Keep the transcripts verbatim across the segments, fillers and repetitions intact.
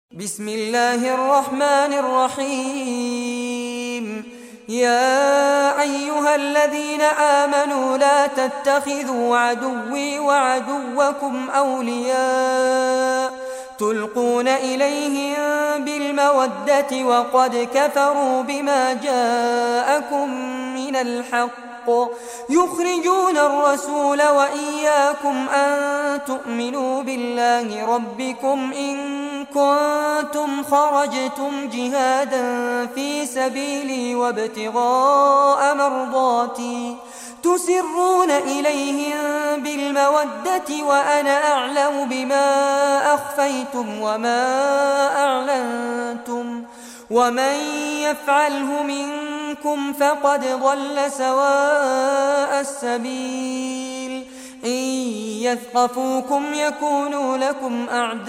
بسم الله الرحمن الرحيم. يا أيها الذين آمنوا لا تتخذوا عدوي وعدوكم أولياء تلقون إليهم بالمودة وقد كفروا بما جاءكم من الحق يخرجون الرسول وإياكم أن تؤمنوا بالله ربكم إن كنتم خرجتم جهادا في سبيلي وابتغاء مرضاتي تسرون إليهم بالمودة وأنا أعلم بما أخفيتم وما أعلنتم ومن يفعله منكم فقد ضل سواء السبيل. إن يثقفوكم يكونوا لكم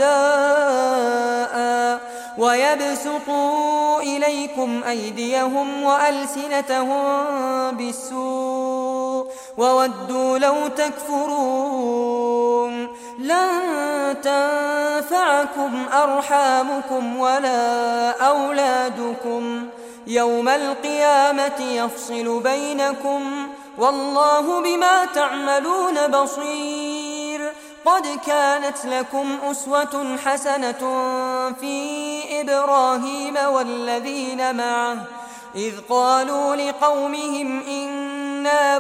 أعداء ويبسطوا إليكم أيديهم وألسنتهم بالسوء وودوا لو تكفرون. لن تنفعكم أرحامكم ولا أولادكم يوم القيامة يفصل بينكم والله بما تعملون بصير. قد كانت لكم أسوة حسنة في إبراهيم والذين معه إذ قالوا لقومهم إنا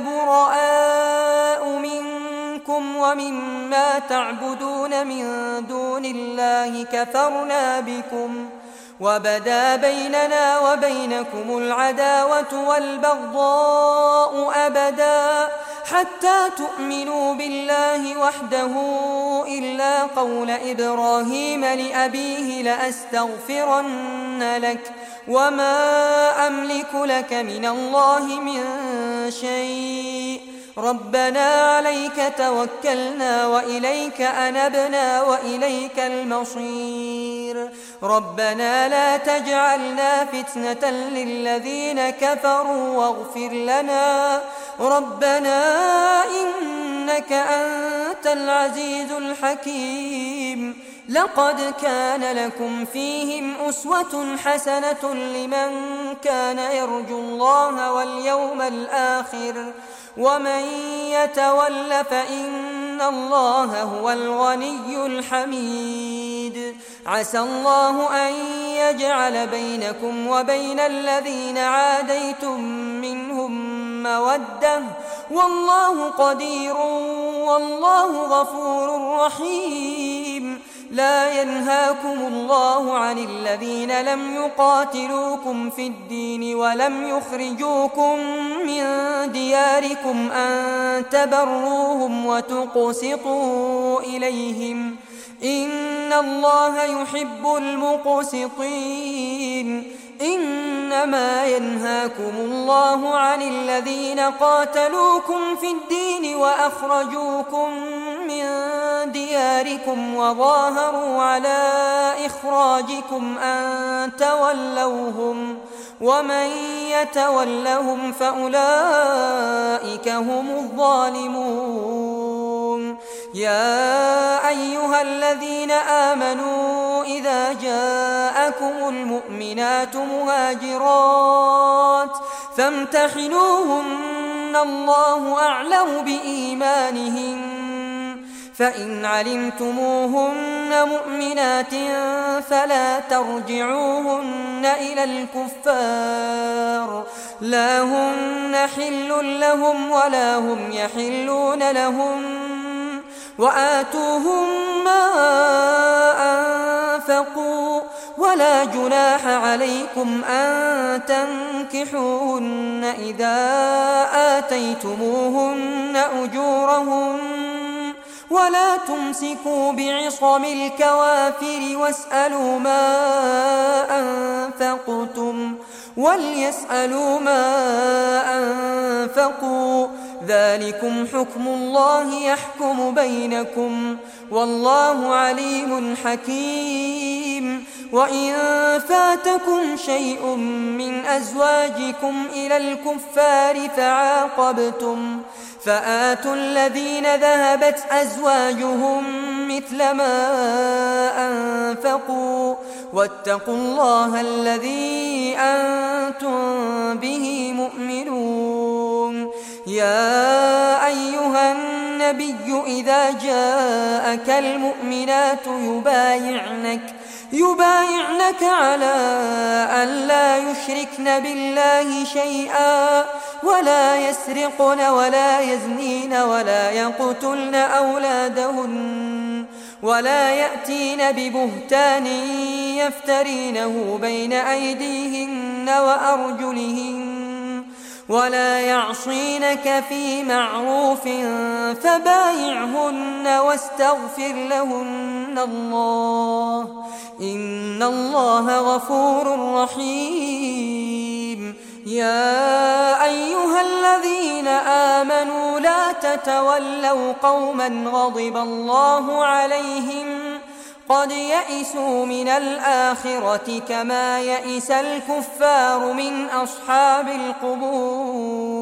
براء منكم ومما تعبدون من دون الله كفرنا بكم وبدا بيننا وبينكم العداوة والبغضاء أبدا حتى تؤمنوا بالله وحده إلا قول إبراهيم لأبيه لأستغفرن لك وما أملك لك من الله من شيء ربنا عليك توكلنا وإليك أنبنا وإليك المصير. ربنا لا تجعلنا فتنة للذين كفروا واغفر لنا ربنا إنك أنت العزيز الحكيم. لقد كان لكم فيهم أسوة حسنة لمن كان يرجو الله واليوم الآخر ومن يتول فإن الله هو الغني الحميد. عسى الله أن يجعل بينكم وبين الذين عاديتم منهم مودة والله قدير والله غفور رحيم. لا ينهاكم الله عن الذين لم يقاتلوكم في الدين ولم يخرجوكم من دياركم أن تبروهم وتقسطوا إليهم إن الله يحب المقسطين. إنما ينهاكم الله عن الذين قاتلوكم في الدين وأخرجوكم من دياركم وظاهروا على إخراجكم أن تولوهم ومن يتولهم فأولئك هم الظالمون. يا أيها الذين آمنوا إذا جاءكم المؤمنات مهاجرات فامتحنوهن الله أعلم بإيمانهن فإن علمتموهن مؤمنات فلا ترجعوهن إلى الكفار لا هن حل لهم ولا هم يحلون لهم وآتوهم ما أنفقوا ولا جناح عليكم أن تنكحوهن إذا آتيتموهن أجورهن ولا تمسكوا بعصم الكوافر واسألوا ما أنفقتم وليسألوا ما أنفقوا ذلكم حكم الله يحكم بينكم والله عليم حكيم. وإن فاتكم شيء من أزواجكم إلى الكفار فعاقبتم فآتوا الذين ذهبت أزواجهم مثل ما أنفقوا واتقوا الله الذي أنتم به مؤمنون. يا أيها النبي إذا جاءك المؤمنات يبايعنك يبايعنك على أن لا يشركن بالله شيئا ولا يسرقن ولا يزنين ولا يقتلن أولادهن ولا يأتين ببهتان يفترينه بين أيديهن وأرجلهن ولا يعصينك في معروف فبايعهن واستغفر لهن الله إن الله غفور رحيم. يا أيها الذين آمنوا لا تتولوا قوما غضب الله عليهم قد يئسوا من الآخرة كما يئس الكفار من أصحاب القبور.